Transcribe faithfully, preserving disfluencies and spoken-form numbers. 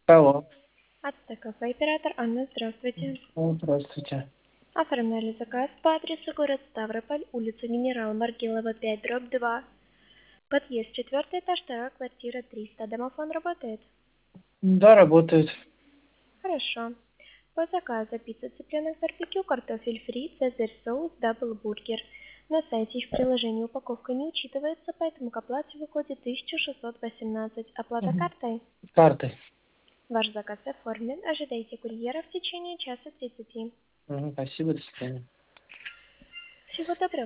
Алло. АЦТК, оператор Анна, здравствуйте. О, здравствуйте. Оформляли заказ по адресу город Ставрополь, улица Генерал Маргилова, пять, дробь два. Подъезд четвертый этаж, вторая квартира триста. Домофон работает? Да, работает. Хорошо. По заказу пицца цыпленок барбекю, картофель фри, цезарь соус, даблбургер. На сайте и в приложении упаковка не учитывается, поэтому к оплате выходит тысяча шестьсот восемнадцать. Оплата Угу. картой? Картой. Ваш заказ оформлен. Ожидайте курьера в течение часа тридцати. Угу. Спасибо, до свидания. Всего доброго.